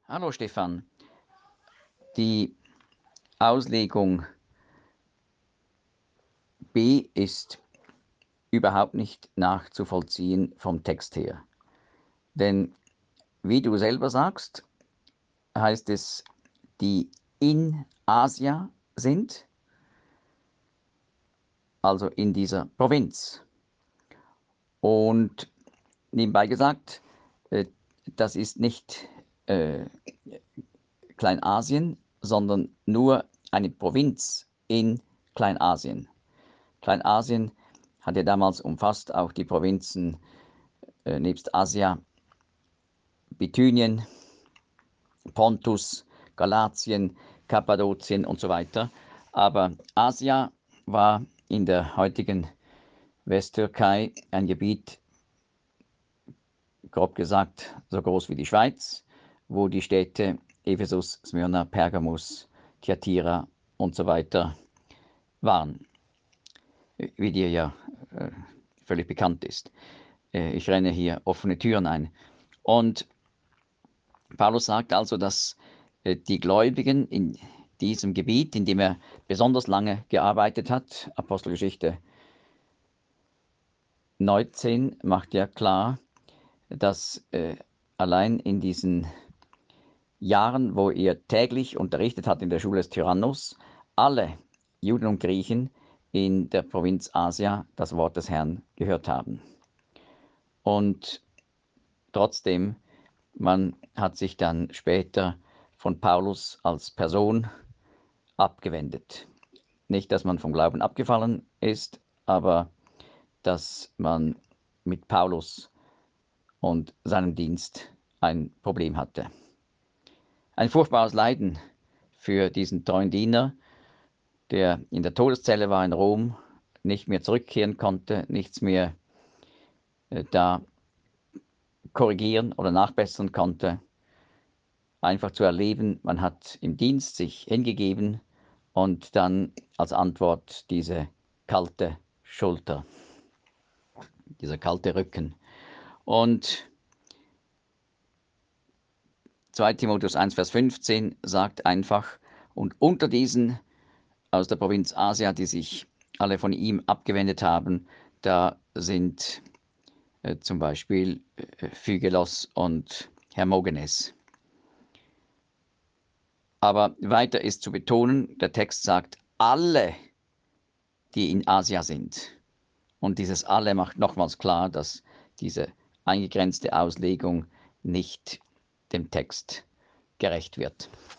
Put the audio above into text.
Hallo Stefan, die Auslegung B ist überhaupt nicht nachzuvollziehen vom Text her. Denn wie du selber sagst, heißt es, die in Asia sind, also in dieser Provinz. Und nebenbei gesagt, das ist nicht Kleinasien, sondern nur eine Provinz in Kleinasien. Kleinasien hat ja damals umfasst auch die Provinzen nebst Asia, Bithynien, Pontus, Galatien, Kappadokien und so weiter. Aber Asia war in der heutigen Westtürkei ein Gebiet, grob gesagt, so groß wie die Schweiz, wo die Städte Ephesus, Smyrna, Pergamus, Thyatira und so weiter waren, wie dir ja völlig bekannt ist. Ich renne hier offene Türen ein. Und Paulus sagt also, dass die Gläubigen in diesem Gebiet, in dem er besonders lange gearbeitet hat, Apostelgeschichte 19 macht ja klar, dass allein in diesen Jahren, wo er täglich unterrichtet hat in der Schule des Tyrannus, alle Juden und Griechen in der Provinz Asia das Wort des Herrn gehört haben. Und trotzdem, man hat sich dann später von Paulus als Person abgewendet. Nicht, dass man vom Glauben abgefallen ist, aber dass man mit Paulus und seinem Dienst ein Problem hatte. Ein furchtbares Leiden für diesen treuen Diener, der in der Todeszelle war in Rom, nicht mehr zurückkehren konnte, nichts mehr da korrigieren oder nachbessern konnte. Einfach zu erleben, man hat im Dienst sich hingegeben und dann als Antwort diese kalte Schulter, dieser kalte Rücken. Und 2 Timotheus 1, Vers 15 sagt einfach, und unter diesen aus der Provinz Asia, die sich alle von ihm abgewendet haben, da sind zum Beispiel Phygelos und Hermogenes. Aber weiter ist zu betonen, der Text sagt, alle, die in Asia sind. Und dieses alle macht nochmals klar, dass diese eingegrenzte Auslegung nicht dem Text gerecht wird.